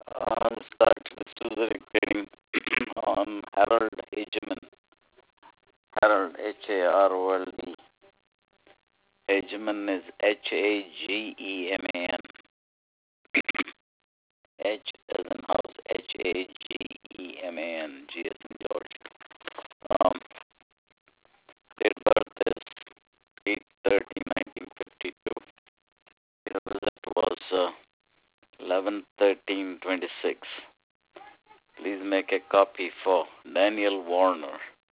Start this is a recording on Harold Hageman. Harold Harold. Hageman is Hageman. H as in house, Hageman. G as in George. Date of birth is 8/30/1952. Date of visit was 11/13/26. Please make a copy for Daniel Warner.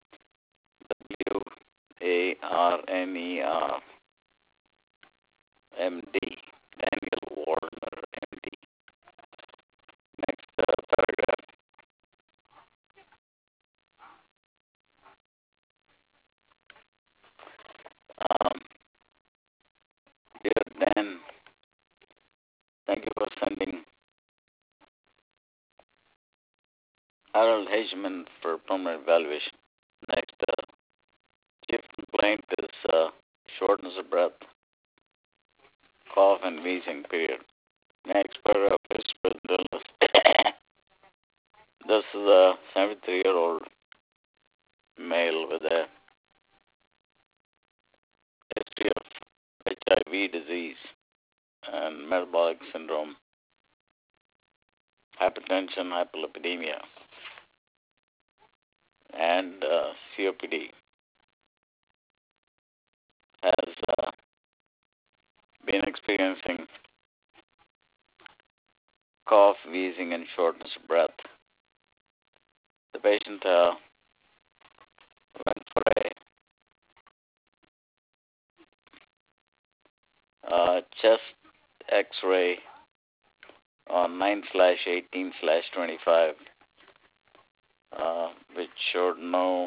Warner, MD. Daniel Warner, MD. Next paragraph. Dear Dan, thank you for sending Harold Hageman for permanent evaluation. Next, chief complaint is shortness of breath, cough, and wheezing, period. Next paragraph is present illness. This is a 73-year-old male with a history of HIV disease and metabolic syndrome, hypertension, hyperlipidemia, and COPD. Has been experiencing cough, wheezing, and shortness of breath. The patient went for a chest X-ray on 9/18/25, which showed no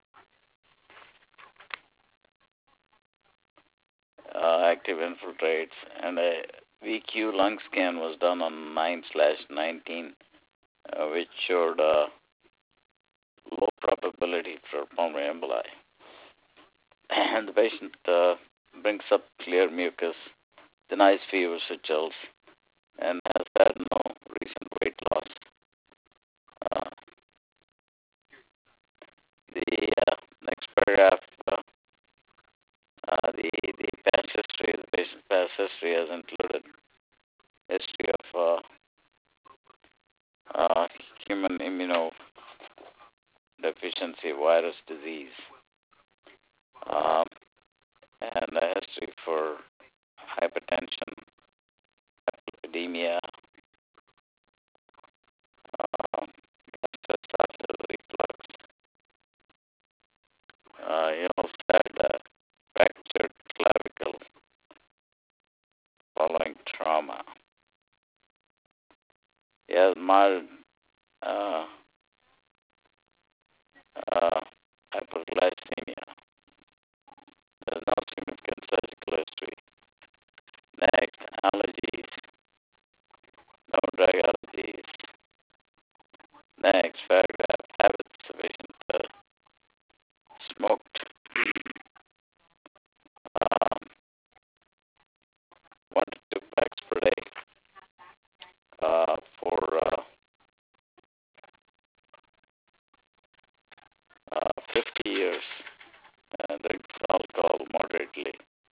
active infiltrates, and a VQ lung scan was done on 9/19, which showed low probability for pulmonary emboli. And the patient brings up clear mucus, denies fevers or chills, and has had no recent weight loss. The next paragraph, the past history, the patient's past history has included history of human immunodeficiency virus disease, and a history for hypertension, hyperlipidemia, gastroesophageal reflux. He also had fractured clavicle following trauma. He has mild hyperglycemia. There's no significant surgical history. Next, allergies. No drug allergies. Next paragraph, habits. Sufficient smoked 1 to 2 packs per day for 50 years. Drinks alcohol moderately.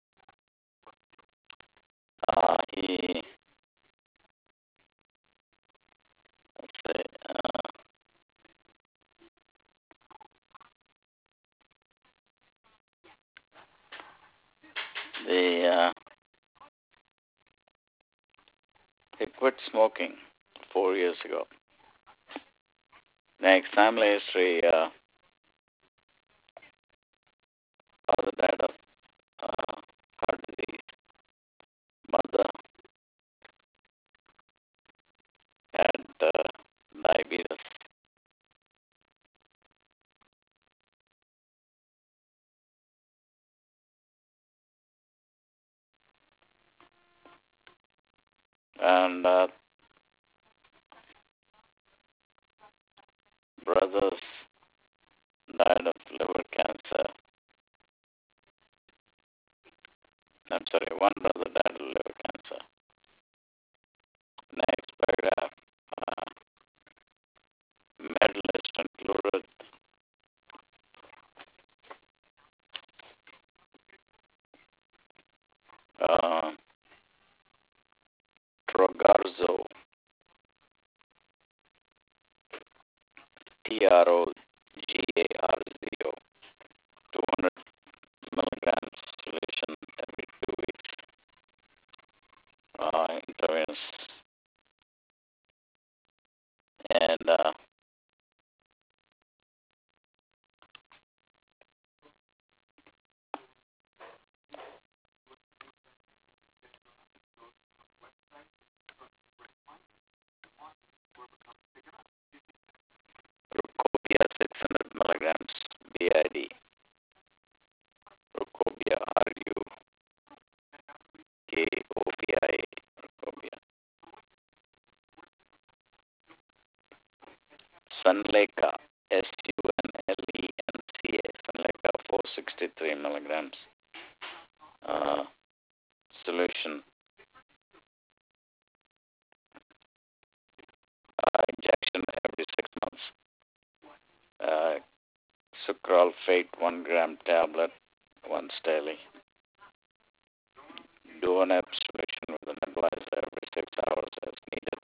He quit smoking 4 years ago. Next, family history. Father died of heart disease. Mother had diabetes. And brothers died of liver cancer. I'm sorry, one brother died of liver cancer. Next paragraph. Trogarzo, Trogarzo, 200 milligrams solution every 2 weeks. Intravenous. And Rukobia 600 milligrams BID. Rukobia, RUKOBIA. Rukobia. Sunleca, SUNLENCA. Sunleca 463 milligrams. Solution. Injection every 6 months. Sucralfate 1 gram tablet once daily. Duonep solution with a nebulizer every 6 hours as needed.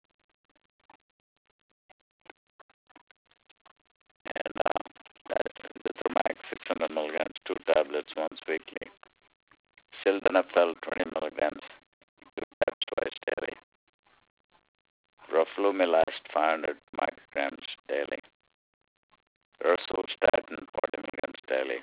And Zithromax 600 milligrams, 2 tablets once weekly. Sildenafil 20 milligrams, 2 tabs twice daily. Roflumilast 500 micrograms daily. Rosustatin 40 milligrams daily.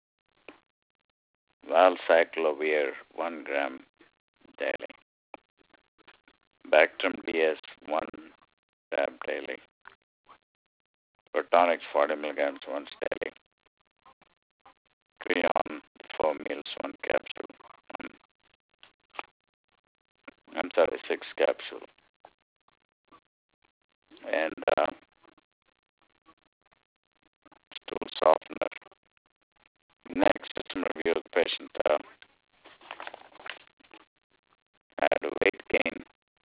Valsaclovir 1 gram daily. Bactrim DS 1 tab daily. Protonix 40 milligrams once daily. Creon 4 meals 1 capsule. 6 capsule. And stool softener. Next, system review of the patient had a weight gain.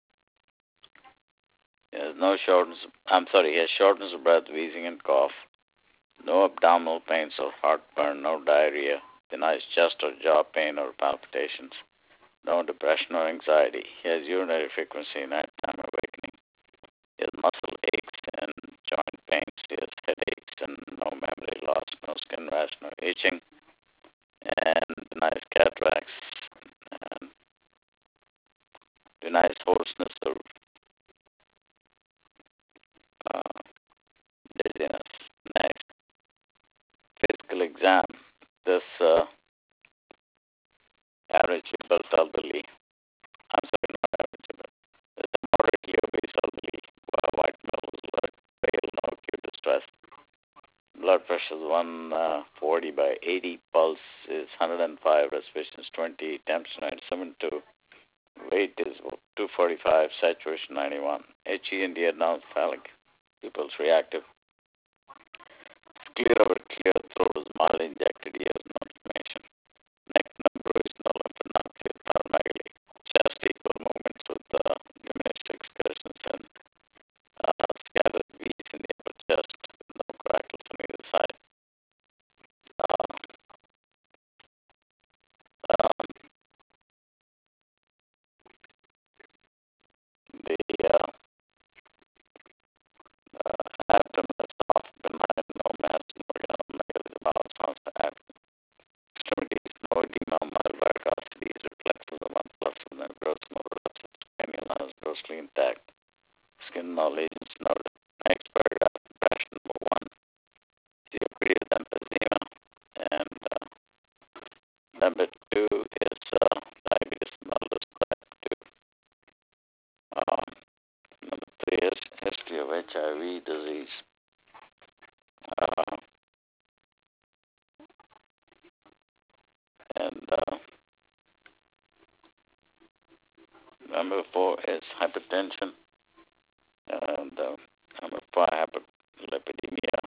He has he has shortness of breath, wheezing, and cough. No abdominal pains or heartburn, no diarrhea. Denies chest or jaw pain or palpitations. No depression or anxiety. He has urinary frequency, nighttime awakening. He has muscle aches and joint pains. He has headaches and no memory loss, no skin rash, no itching, and denies cataracts, and denies hoarseness or dizziness. Next, physical exam. This average adult elderly, I'm sorry, not average adult, this moderately obese elderly, white male, alert, pale, no acute distress. Blood pressure is 140 by 80, pulse is 105, respiration is 20, temperature 97.2, weight is 245, saturation 91. HE&D anophthalmic, pupils reactive. Clear over clear, throat is mildly injected, ears no inflammation. Neck no bruise, no lymphadenopathy, splenomegaly. Chest equal movements with diminished excursions and scattered V's in the upper chest with no crackles on either side. The abdomen is soft, benign, no mass, no megaly, the bowel sounds to abdomen. Extremities, no edema, mild varicosities, reflexes of 1 plus, and then gross motor upsets, cranial nerves grossly intact. Skin no lesions noted. Next paragraph, impression number 1. COPD with emphysema. And number 2 is diabetes mellitus type 2. Number 3 is history of HIV disease. And number 4 is hypertension. And number 5, hyperlipidemia.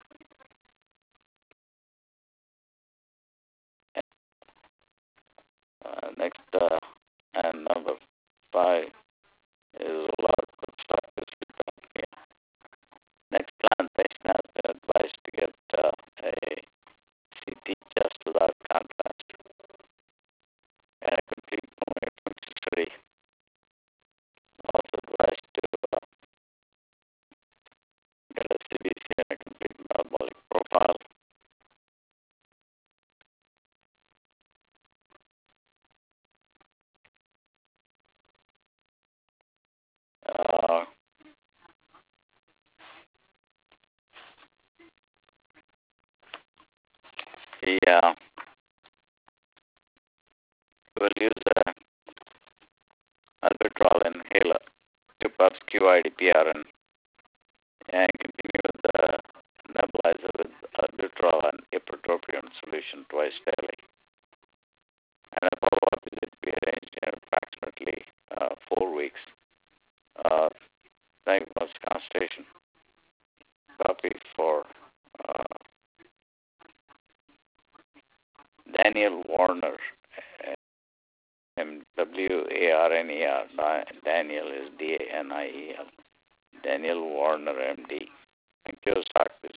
Next, and number 5 is a lot of obstructive sleep apnea. Next plan, patient has been advised to get a CT just without contrast and a complete pulmonary function study Yeah, we'll use albuterol inhaler, 2 puffs QIDPRN, and continue with the nebulizer with albuterol and ipratropium solution twice daily. And a follow-up visit to be arranged in approximately 4 weeks. Diagnosed constipation. Copy for uh, Daniel Warner, Warner. Daniel is Daniel. Daniel Warner, MD. Thank you, Stock